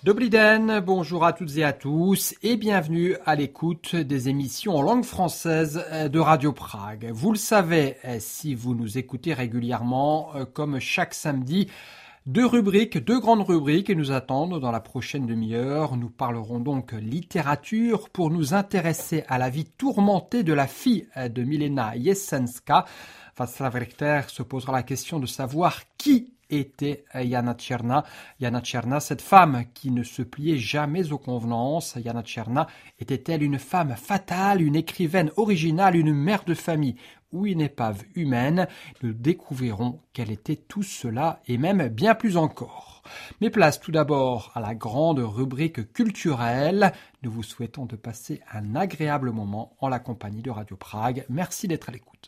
Dobry den, bonjour à toutes et à tous et bienvenue à l'écoute des émissions en langue française de Radio Prague. Vous le savez, si vous nous écoutez régulièrement, comme chaque samedi, deux grandes rubriques nous attendent dans la prochaine demi-heure. Nous parlerons donc littérature pour nous intéresser à la vie tourmentée de la fille de Milena Jessenska. Václav Richter se posera la question de savoir qui était Jana Tcherna. Jana Tcherna, cette femme qui ne se pliait jamais aux convenances. Jana Tcherna était-elle une femme fatale, une écrivaine originale, une mère de famille ou une épave humaine? Nous découvrirons quel était tout cela et même bien plus encore. Mais place tout d'abord à la grande rubrique culturelle. Nous vous souhaitons de passer un agréable moment en la compagnie de Radio Prague. Merci d'être à l'écoute.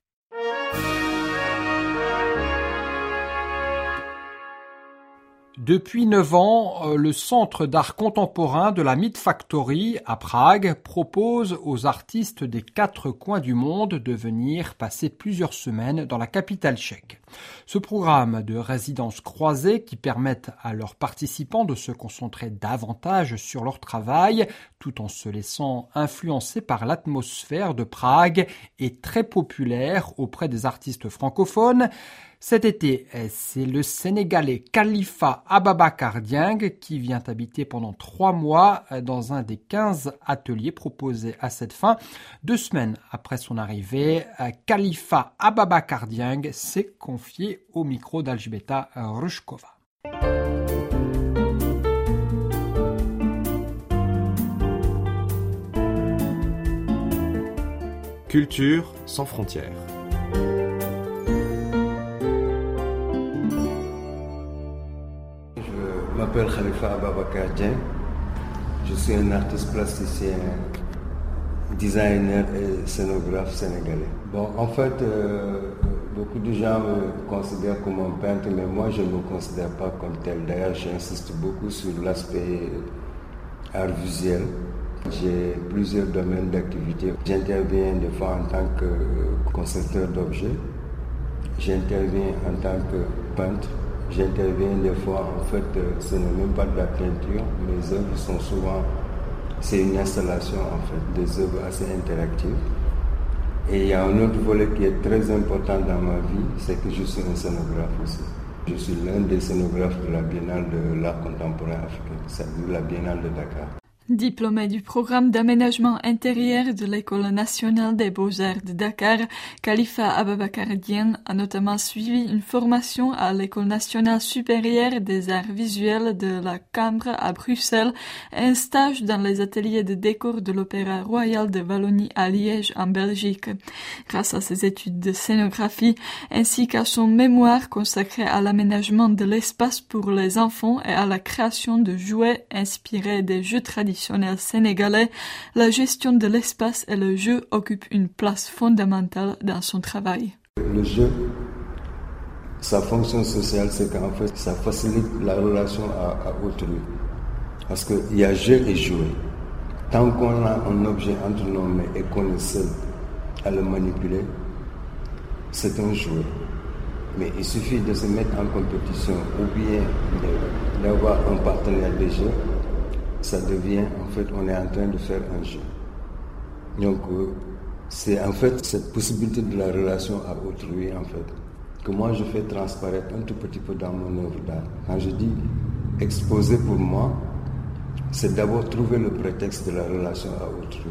Depuis 9 ans, le Centre d'art contemporain de la Meat Factory à Prague propose aux artistes des 4 coins du monde de venir passer plusieurs semaines dans la capitale tchèque. Ce programme de résidences croisées qui permettent à leurs participants de se concentrer davantage sur leur travail tout en se laissant influencer par l'atmosphère de Prague est très populaire auprès des artistes francophones. Cet été, c'est le Sénégalais Khalifa Ababacar Dieng qui vient habiter pendant 3 mois dans un des 15 ateliers proposés à cette fin. 2 semaines après son arrivée, Khalifa Ababacar Dieng s'est confié au micro d'Alžbeta Rušková. Culture sans frontières. Je m'appelle Khalifa Ababacar Dieng. Je suis un artiste plasticien, designer et scénographe sénégalais. Bon, en fait, beaucoup de gens me considèrent comme un peintre, mais moi je ne me considère pas comme tel. D'ailleurs, j'insiste beaucoup sur l'aspect art visuel. J'ai plusieurs domaines d'activité. J'interviens des fois en tant que concepteur d'objets. J'interviens en tant que peintre. J'interviens des fois, en fait, ce n'est même pas de la peinture. Mes œuvres sont souvent, c'est une installation en fait, des œuvres assez interactives. Et il y a un autre volet qui est très important dans ma vie, c'est que je suis un scénographe aussi. Je suis l'un des scénographes de la Biennale de l'art contemporain africain, c'est-à-dire la Biennale de Dakar. Diplômé du programme d'aménagement intérieur de l'École nationale des beaux-arts de Dakar, Khalifa Ababacar Dieng a notamment suivi une formation à l'École nationale supérieure des arts visuels de la Cambre à Bruxelles et un stage dans les ateliers de décor de l'Opéra Royal de Wallonie à Liège en Belgique. Grâce à ses études de scénographie ainsi qu'à son mémoire consacré à l'aménagement de l'espace pour les enfants et à la création de jouets inspirés des jeux traditionnels sénégalais, la gestion de l'espace et le jeu occupent une place fondamentale dans son travail. Le jeu, sa fonction sociale, c'est qu'en fait, ça facilite la relation à autrui. Parce qu'il y a jeu et jouer. Tant qu'on a un objet entre nos mains et qu'on est seul à le manipuler, c'est un jouet. Mais il suffit de se mettre en compétition ou bien d'avoir un partenaire de jeu. Ça devient, en fait, on est en train de faire un jeu. Donc, c'est en fait cette possibilité de la relation à autrui, en fait, que moi je fais transparaître un tout petit peu dans mon œuvre d'art. Quand je dis exposer pour moi, c'est d'abord trouver le prétexte de la relation à autrui.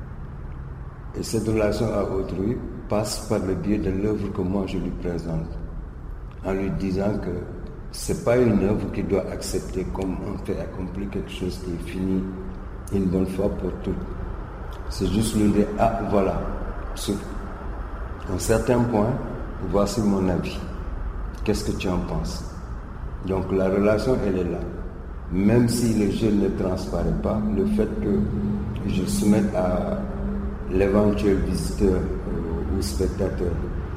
Et cette relation à autrui passe par le biais de l'œuvre que moi je lui présente, en lui disant que c'est pas une œuvre qui doit accepter comme un fait accompli quelque chose qui est fini une bonne fois pour toutes. C'est juste lui dire, ah voilà, sur un certain point, voici mon avis. Qu'est-ce que tu en penses? Donc la relation, elle est là. Même si le jeu ne transparaît pas, le fait que je soumette à l'éventuel visiteur ou spectateur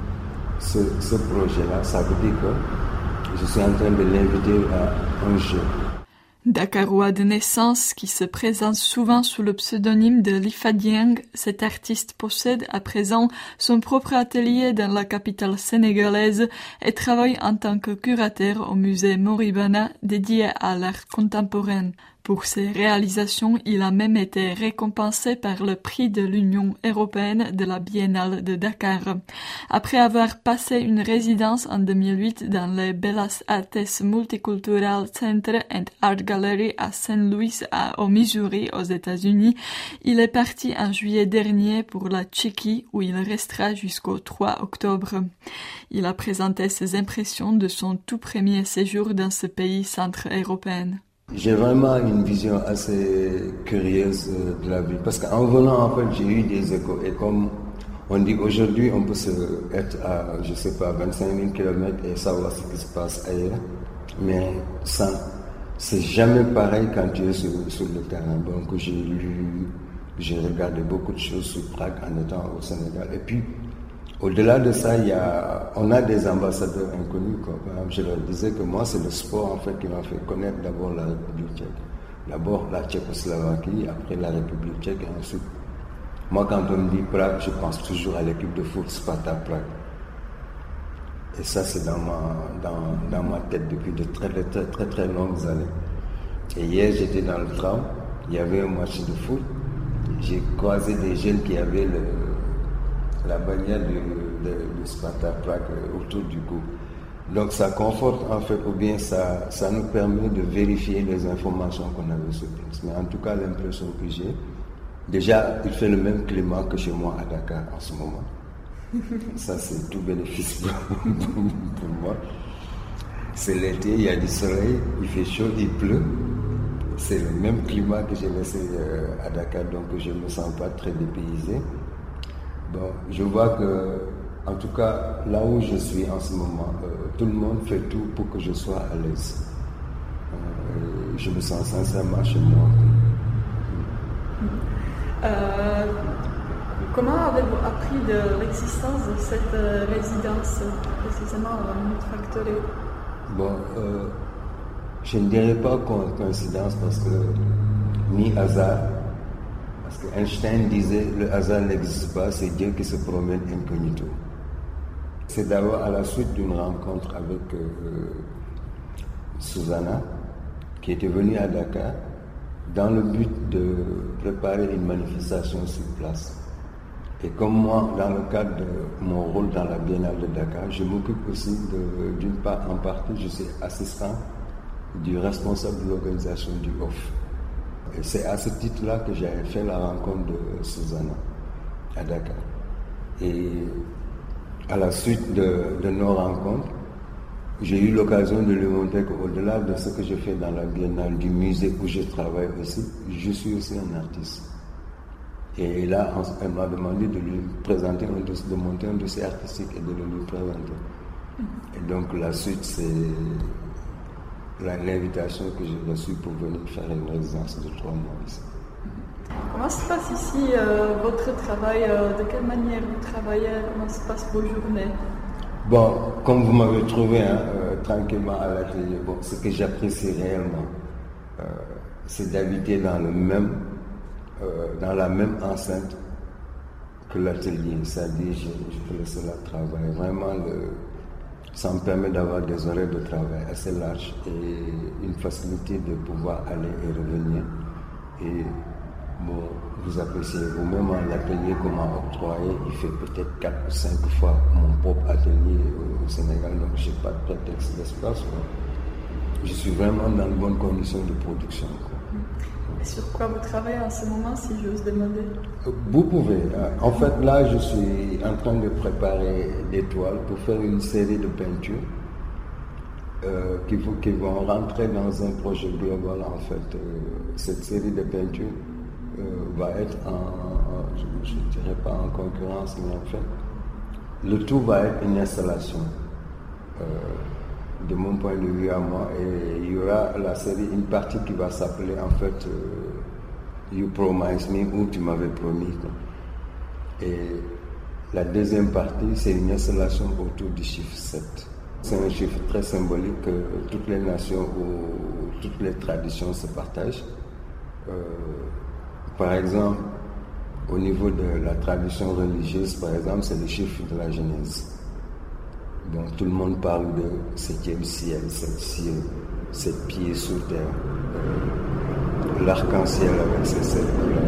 ce projet-là, ça veut dire que je suis en train de l'inviter à un jeu. Dakarois de naissance qui se présente souvent sous le pseudonyme de Lifa Dieng, cet artiste possède à présent son propre atelier dans la capitale sénégalaise et travaille en tant que curateur au musée Moribana dédié à l'art contemporain. Pour ses réalisations, il a même été récompensé par le prix de l'Union européenne de la Biennale de Dakar. Après avoir passé une résidence en 2008 dans le Bellas Artes Multicultural Center and Art Gallery à St. Louis au Missouri aux États-Unis, il est parti en juillet dernier pour la Tchéquie où il restera jusqu'au 3 octobre. Il a présenté ses impressions de son tout premier séjour dans ce pays centre-européen. J'ai vraiment une vision assez curieuse de la vie. Parce qu'en venant, en fait, j'ai eu des échos. Et comme on dit aujourd'hui, on peut être à, 25 000 km et savoir ce qui se passe ailleurs. Mais ça, c'est jamais pareil quand tu es sur le terrain. Donc j'ai regardé beaucoup de choses sur Prague en étant au Sénégal. Et puis, au-delà de ça, on a des ambassadeurs inconnus. Quoi. Par exemple, je leur disais que moi, c'est le sport en fait qui m'a fait connaître d'abord la République tchèque. D'abord la Tchécoslovaquie, après la République tchèque et ensuite. Moi, quand on me dit Prague, je pense toujours à l'équipe de foot Sparta Prague. Et ça, c'est dans ma tête depuis de très longues années. Et hier, j'étais dans le tram, il y avait un match de foot. J'ai croisé des jeunes qui avaient la bannière de Sparta Prague autour du cou. Donc ça conforte en fait, ou bien ça nous permet de vérifier les informations qu'on avait sur place. Mais en tout cas, l'impression que j'ai, déjà, il fait le même climat que chez moi à Dakar en ce moment. Ça, c'est tout bénéfice pour moi. C'est l'été, il y a du soleil, il fait chaud, il pleut. C'est le même climat que j'ai laissé à Dakar, donc je ne me sens pas très dépaysé. Bon, je vois que, en tout cas, là où je suis en ce moment, tout le monde fait tout pour que je sois à l'aise. Je me sens sincèrement chez moi. Comment avez-vous appris de l'existence de cette résidence, précisément à la Factory? Bon, je ne dirais pas coïncidence parce que ni hasard. Parce qu'Einstein disait le hasard n'existe pas, c'est Dieu qui se promène incognito. C'est d'abord à la suite d'une rencontre avec Susanna, qui était venue à Dakar, dans le but de préparer une manifestation sur place. Et comme moi, dans le cadre de mon rôle dans la Biennale de Dakar, je m'occupe aussi d'une part, en partie, je suis assistant du responsable de l'organisation du OFF. Et c'est à ce titre-là que j'avais fait la rencontre de Susanna à Dakar. Et à la suite de nos rencontres, j'ai eu l'occasion de lui montrer qu'au-delà de ce que je fais dans la Biennale du musée où je travaille aussi, je suis aussi un artiste. Et là, elle m'a demandé de lui présenter de monter un dossier artistique et de le lui présenter. Et donc la suite, c'est l'invitation que j'ai reçue pour venir faire une résidence de 3 mois ici. Comment se passe ici votre travail? De quelle manière vous travaillez? Comment se passent vos journées? Bon, comme vous m'avez trouvé tranquillement à l'atelier, bon, ce que j'apprécie réellement, c'est d'habiter dans la même enceinte que l'atelier. C'est-à-dire, je peux laisser là travailler. Vraiment, ça me permet d'avoir des horaires de travail assez larges et une facilité de pouvoir aller et revenir. Et bon, vous appréciez vous-même l'atelier qu'on m'a octroyé. Il fait peut-être 4 ou 5 fois mon propre atelier au Sénégal, donc je n'ai pas de prétexte d'espace. Je suis vraiment dans de bonnes conditions de production. Et sur quoi vous travaillez en ce moment, si j'ose demander? Vous pouvez. En fait, là, je suis en train de préparer des toiles pour faire une série de peintures qui vont rentrer dans un projet global. En fait, cette série de peintures va être je ne dirais pas en concurrence, mais en fait, le tout va être une installation. De mon point de vue à moi, et il y aura la série, une partie qui va s'appeler en fait You Promise Me, ou Tu m'avais promis. Et la deuxième partie, c'est une installation autour du chiffre 7. C'est un chiffre très symbolique que toutes les nations ou toutes les traditions se partagent. Par exemple, au niveau de la tradition religieuse, par exemple, c'est le chiffre de la Genèse. Donc tout le monde parle de 7e ciel, 7 cieux, 7 pieds sous terre, l'arc-en-ciel avec ses 7 couleurs.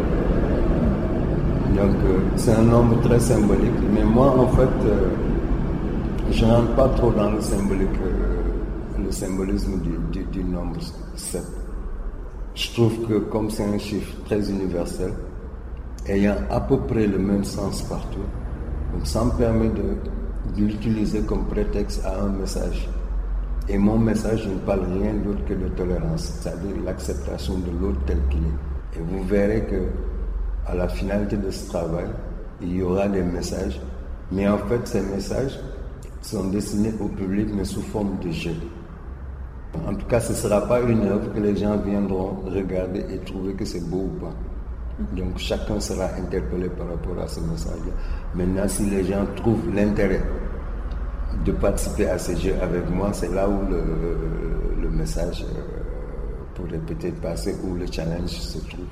Donc c'est un nombre très symbolique, mais moi en fait, je ne rentre pas trop dans le symbolisme du nombre 7. Je trouve que comme c'est un chiffre très universel, ayant à peu près le même sens partout, donc ça me permet de l'utiliser comme prétexte à un message. Et mon message, je ne parle rien d'autre que de tolérance, c'est-à-dire l'acceptation de l'autre tel qu'il est. Et vous verrez que à la finalité de ce travail, il y aura des messages, mais en fait ces messages sont destinés au public mais sous forme de jeu. En tout cas, ce ne sera pas une œuvre que les gens viendront regarder et trouver que c'est beau ou pas. Donc chacun sera interpellé par rapport à ce message-là. Maintenant, si les gens trouvent l'intérêt de participer à ces jeux avec moi, c'est là où le message pourrait peut-être passer, où le challenge se trouve.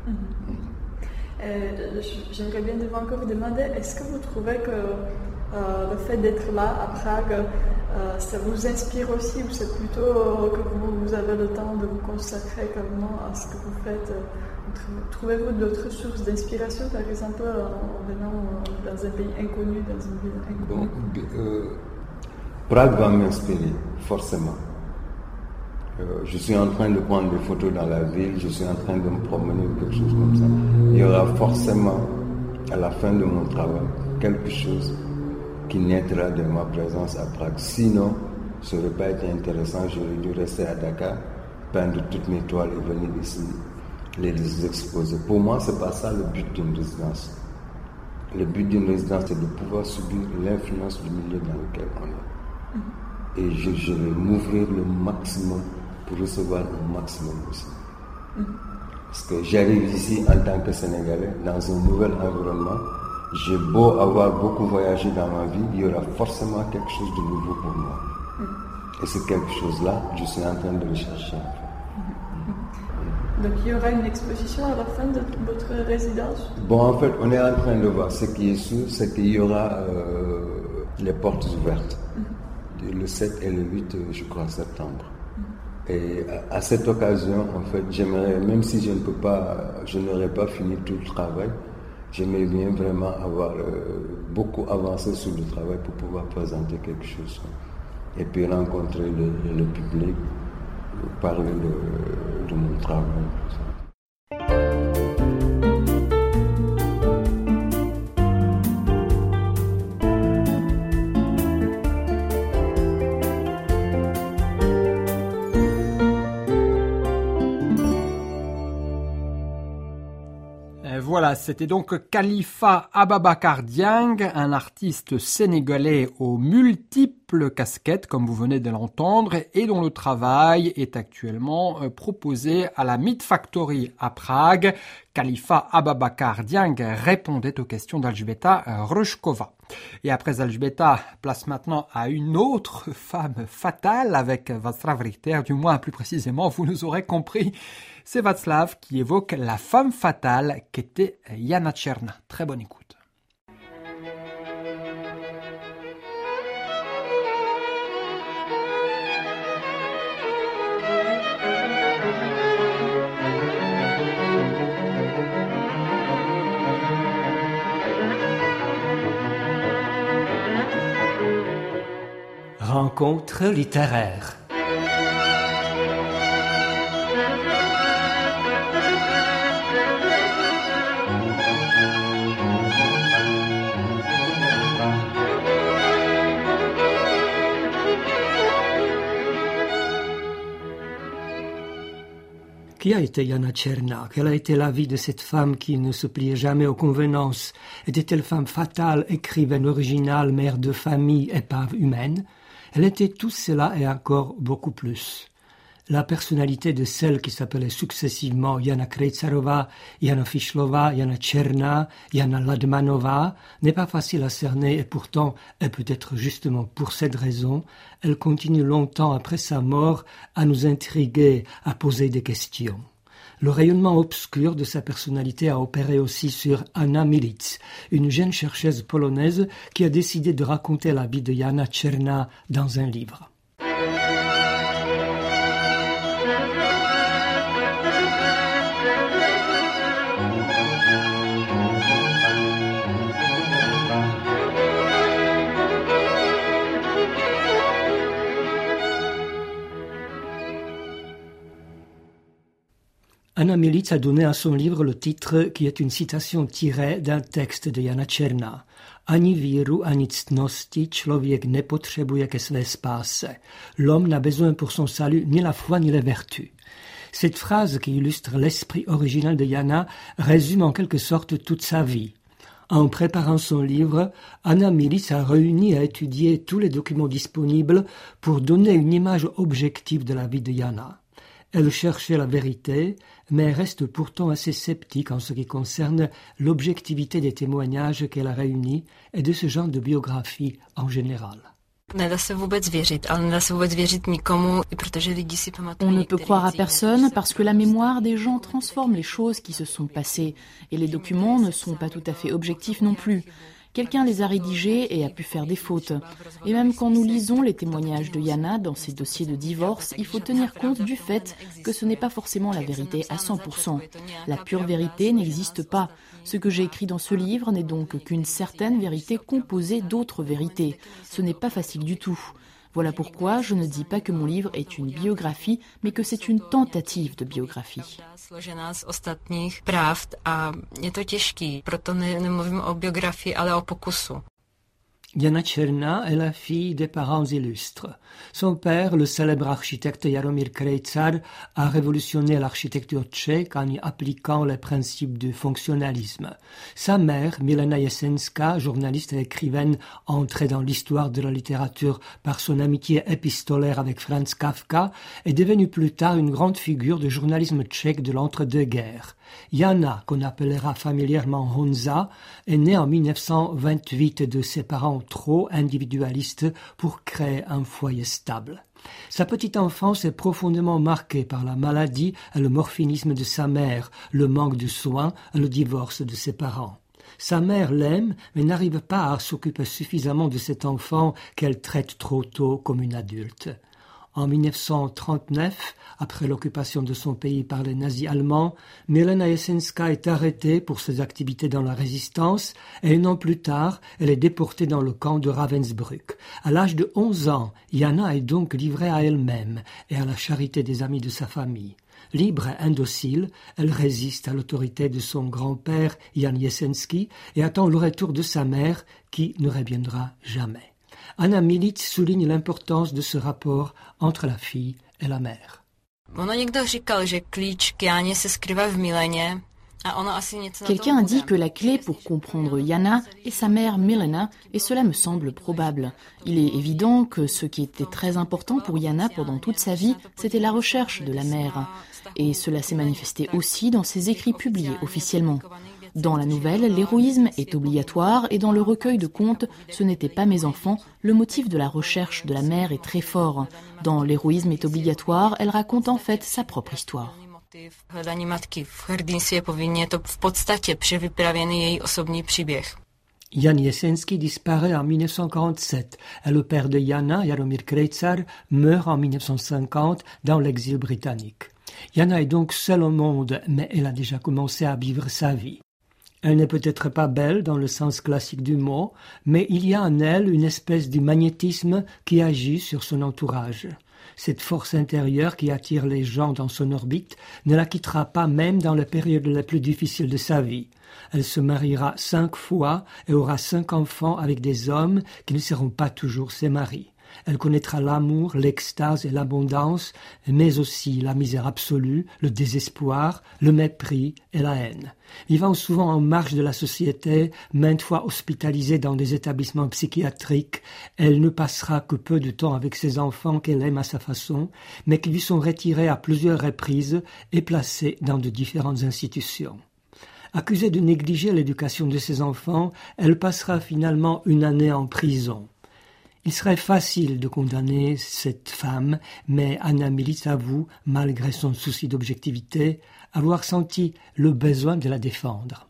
J'aimerais bien encore vous demander, est-ce que vous trouvez que le fait d'être là à Prague, ça vous inspire aussi, ou c'est plutôt que vous avez le temps de vous consacrer carrément à ce que vous faites? Trouvez-vous d'autres sources d'inspiration, par exemple, en venant dans un pays inconnu, dans une ville inconnue? Prague va m'inspirer, forcément. Je suis en train de prendre des photos dans la ville, je suis en train de me promener ou quelque chose comme ça. Il y aura forcément, à la fin de mon travail, quelque chose qui naîtra de ma présence à Prague. Sinon, ça n'aurait pas été intéressant, j'aurais dû rester à Dakar, peindre toutes mes toiles et venir ici les exposer. Pour moi, ce n'est pas ça le but d'une résidence. Le but d'une résidence, c'est de pouvoir subir l'influence du milieu dans lequel on est. Et je vais m'ouvrir le maximum pour recevoir le maximum aussi. Parce que j'arrive ici en tant que Sénégalais, dans un nouvel environnement. J'ai beau avoir beaucoup voyagé dans ma vie, il y aura forcément quelque chose de nouveau pour moi. Et c'est quelque chose-là, je suis en train de le chercher. Donc il y aura une exposition à la fin de votre résidence? Bon, en fait, on est en train de voir. Ce qui est sûr, c'est qu'il y aura les portes ouvertes. Le 7 et le 8, je crois, septembre. Et à cette occasion, en fait, j'aimerais, même si je n'aurais pas fini tout le travail, j'aimerais bien vraiment avoir beaucoup avancé sur le travail pour pouvoir présenter quelque chose. Et puis rencontrer le public, parler de mon travail. Voilà, c'était donc Khalifa Ababacar Dieng, un artiste sénégalais aux multiples casquettes, comme vous venez de l'entendre, et dont le travail est actuellement proposé à la Meat Factory à Prague. Khalifa Ababacar Dieng répondait aux questions d'Alžběta Rušková. Et après Alžběta, place maintenant à une autre femme fatale avec Václav Richter, du moins plus précisément, vous nous aurez compris. C'est Václav qui évoque la femme fatale qu'était Jana Černá. Très bonne écoute. Rencontre littéraire. Qui a été Jana Černá? Quelle a été la vie de cette femme qui ne se pliait jamais aux convenances? Était-elle femme fatale, écrivaine originale, mère de famille, épave humaine? Elle était tout cela et encore beaucoup plus. La personnalité de celles qui s'appelaient successivement Jana Krejcarova, Jana Fischlova, Jana Tcherna, Jana Ladmanova n'est pas facile à cerner et pourtant, et peut-être justement pour cette raison, elle continue longtemps après sa mort à nous intriguer, à poser des questions. Le rayonnement obscur de sa personnalité a opéré aussi sur Anna Milic, une jeune chercheuse polonaise qui a décidé de raconter la vie de Jana Tcherna dans un livre. Anna Milic a donné à son livre le titre qui est une citation tirée d'un texte de Jana Tcherna. Ani víru, ani ctnosti člověk nepotřebuje ke své spáse. L'homme n'a besoin pour son salut ni la foi ni les vertus. Cette phrase qui illustre l'esprit original de Jana résume en quelque sorte toute sa vie. En préparant son livre, Anna Milic a réuni et étudié tous les documents disponibles pour donner une image objective de la vie de Jana. Elle cherchait la vérité, mais reste pourtant assez sceptique en ce qui concerne l'objectivité des témoignages qu'elle a réunis et de ce genre de biographie en général. On ne peut croire à personne parce que la mémoire des gens transforme les choses qui se sont passées et les documents ne sont pas tout à fait objectifs non plus. Quelqu'un les a rédigés et a pu faire des fautes. Et même quand nous lisons les témoignages de Jana dans ses dossiers de divorce, il faut tenir compte du fait que ce n'est pas forcément la vérité à 100%. La pure vérité n'existe pas. Ce que j'ai écrit dans ce livre n'est donc qu'une certaine vérité composée d'autres vérités. Ce n'est pas facile du tout. Voilà pourquoi je ne dis pas que mon livre est une biographie, mais que c'est une tentative de biographie. Jana Tcherna est la fille des parents illustres. Son père, le célèbre architecte Jaromír Krejcar, a révolutionné l'architecture tchèque en y appliquant les principes du fonctionnalisme. Sa mère, Milena Jesenska, journaliste et écrivaine entrée dans l'histoire de la littérature par son amitié épistolaire avec Franz Kafka, est devenue plus tard une grande figure du journalisme tchèque de l'entre-deux-guerres. Jana, qu'on appellera familièrement Honza, est née en 1928 de ses parents trop individualistes pour créer un foyer stable. Sa petite enfance est profondément marquée par la maladie et le morphinisme de sa mère, le manque de soins et le divorce de ses parents. Sa mère l'aime, mais n'arrive pas à s'occuper suffisamment de cet enfant qu'elle traite trop tôt comme une adulte. En 1939, après l'occupation de son pays par les nazis allemands, Milena Jesenska est arrêtée pour ses activités dans la résistance et un an plus tard, elle est déportée dans le camp de Ravensbrück. À l'âge de 11 ans, Jana est donc livrée à elle-même et à la charité des amis de sa famille. Libre et indocile, elle résiste à l'autorité de son grand-père Jan Jesensky et attend le retour de sa mère qui ne reviendra jamais. Anna Milic souligne l'importance de ce rapport entre la fille et la mère. Quelqu'un a dit que la clé pour comprendre Jana est sa mère Milena, et cela me semble probable. Il est évident que ce qui était très important pour Jana pendant toute sa vie, c'était la recherche de la mère. Et cela s'est manifesté aussi dans ses écrits publiés officiellement. Dans la nouvelle, l'héroïsme est obligatoire et dans le recueil de contes, ce n'était pas mes enfants, le motif de la recherche de la mère est très fort. Dans l'héroïsme est obligatoire, elle raconte en fait sa propre histoire. Jan Jesensky disparaît en 1947 et le père de Jana, Jaromír Krejcar, meurt en 1950 dans l'exil britannique. Jana est donc seule au monde, mais elle a déjà commencé à vivre sa vie. Elle n'est peut-être pas belle dans le sens classique du mot, mais il y a en elle une espèce de magnétisme qui agit sur son entourage. Cette force intérieure qui attire les gens dans son orbite ne la quittera pas même dans les périodes les plus difficiles de sa vie. Elle se mariera 5 fois et aura 5 enfants avec des hommes qui ne seront pas toujours ses maris. Elle connaîtra l'amour, l'extase et l'abondance, mais aussi la misère absolue, le désespoir, le mépris et la haine. Vivant souvent en marge de la société, maintes fois hospitalisée dans des établissements psychiatriques, elle ne passera que peu de temps avec ses enfants qu'elle aime à sa façon, mais qui lui sont retirés à plusieurs reprises et placés dans de différentes institutions. Accusée de négliger l'éducation de ses enfants, elle passera finalement une année en prison. Il serait facile de condamner cette femme, mais Anna Milic avoue, malgré son souci d'objectivité, avoir senti le besoin de la défendre.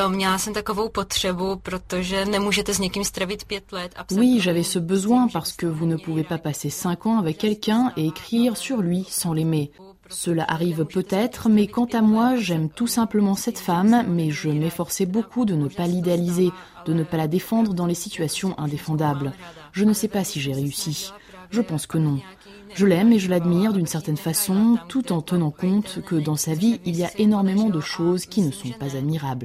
Oui, j'avais ce besoin parce que vous ne pouvez pas passer 5 ans avec quelqu'un et écrire sur lui sans l'aimer. Cela arrive peut-être, mais quant à moi, j'aime tout simplement cette femme, mais je m'efforçais beaucoup de ne pas l'idéaliser, de ne pas la défendre dans les situations indéfendables. Je ne sais pas si j'ai réussi. Je pense que non. Je l'aime et je l'admire d'une certaine façon, tout en tenant compte que dans sa vie, il y a énormément de choses qui ne sont pas admirables.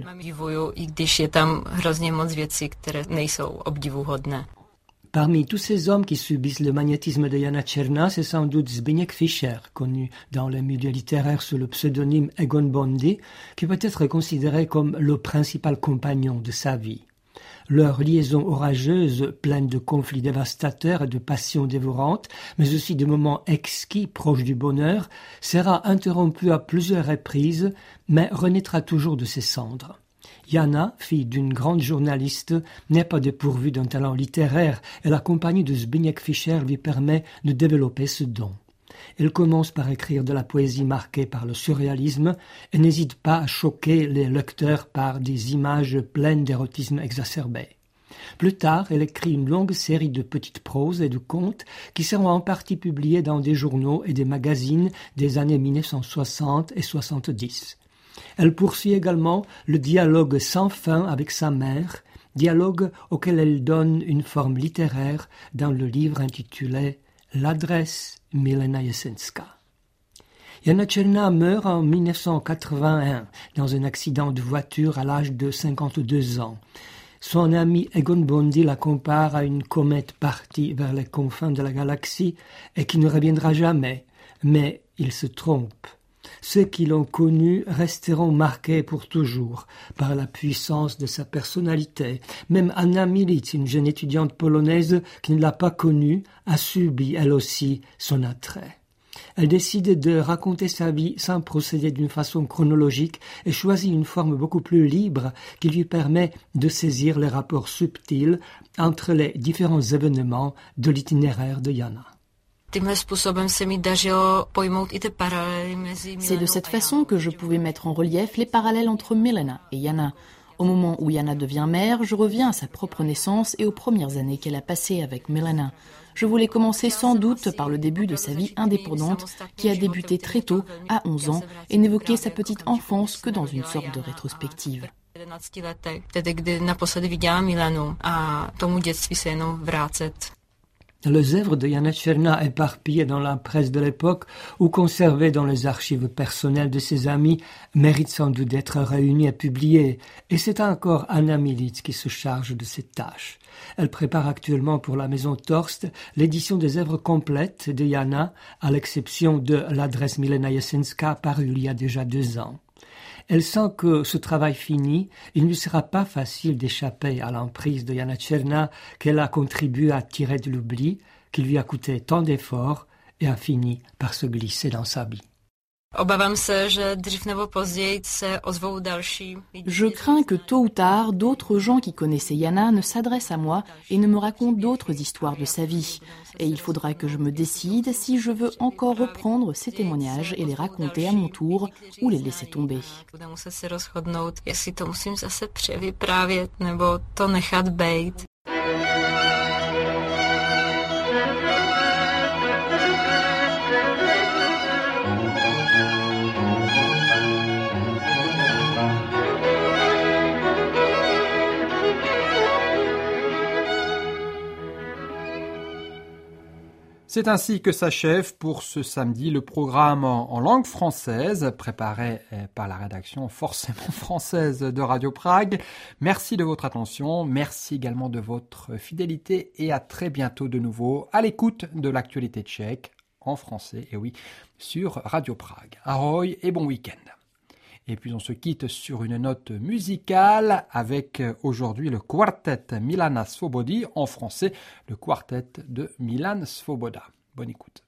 Parmi tous ces hommes qui subissent le magnétisme de Jana Černá, c'est sans doute Zbigniew Fischer, connu dans les milieux littéraires sous le pseudonyme Egon Bondy, qui peut être considéré comme le principal compagnon de sa vie. Leur liaison orageuse, pleine de conflits dévastateurs et de passions dévorantes, mais aussi de moments exquis proches du bonheur, sera interrompue à plusieurs reprises, mais renaîtra toujours de ses cendres. Jana, fille d'une grande journaliste, n'est pas dépourvue d'un talent littéraire et la compagnie de Zbigniew Fischer lui permet de développer ce don. Elle commence par écrire de la poésie marquée par le surréalisme et n'hésite pas à choquer les lecteurs par des images pleines d'érotisme exacerbé. Plus tard, elle écrit une longue série de petites proses et de contes qui seront en partie publiés dans des journaux et des magazines des années 1960 et 70. Elle poursuit également le dialogue sans fin avec sa mère, dialogue auquel elle donne une forme littéraire dans le livre intitulé « L'adresse Milena Jesenská ». Jana Černá meurt en 1981 dans un accident de voiture à l'âge de 52 ans. Son ami Egon Bondy la compare à une comète partie vers les confins de la galaxie et qui ne reviendra jamais, mais il se trompe. Ceux qui l'ont connu resteront marqués pour toujours par la puissance de sa personnalité. Même Anna Milic, une jeune étudiante polonaise qui ne l'a pas connue, a subi elle aussi son attrait. Elle décide de raconter sa vie sans procéder d'une façon chronologique et choisit une forme beaucoup plus libre qui lui permet de saisir les rapports subtils entre les différents événements de l'itinéraire de Jana. C'est de cette façon que je pouvais mettre en relief les parallèles entre Milena et Jana. Au moment où Jana devient mère, je reviens à sa propre naissance et aux premières années qu'elle a passées avec Milena. Je voulais commencer sans doute par le début de sa vie indépendante qui a débuté très tôt, à 11 ans, et n'évoquer sa petite enfance que dans une sorte de rétrospective. Les œuvres de Jana Černá éparpillées dans la presse de l'époque ou conservées dans les archives personnelles de ses amis méritent sans doute d'être réunies et publiées, et c'est encore Anna Milic qui se charge de cette tâche. Elle prépare actuellement pour la maison Torst l'édition des œuvres complètes de Jana, à l'exception de l'adresse Milena Jesenská parue il y a déjà 2 ans. Elle sent que, ce travail fini, il ne lui sera pas facile d'échapper à l'emprise de Jana Černá qu'elle a contribué à tirer de l'oubli, qui lui a coûté tant d'efforts et a fini par se glisser dans sa vie. Je crains que tôt ou tard, d'autres gens qui connaissaient Jana ne s'adressent à moi et ne me racontent d'autres histoires de sa vie. Et il faudra que je me décide si je veux encore reprendre ces témoignages et les raconter à mon tour ou les laisser tomber. C'est ainsi que s'achève pour ce samedi le programme en langue française, préparé par la rédaction forcément française de Radio Prague. Merci de votre attention, merci également de votre fidélité et à très bientôt de nouveau à l'écoute de l'actualité tchèque en français, et oui, sur Radio Prague. Ahoj et bon week-end. Et puis on se quitte sur une note musicale avec aujourd'hui le quartet Milana Svobody, en français le quartet de Milan Svoboda. Bonne écoute.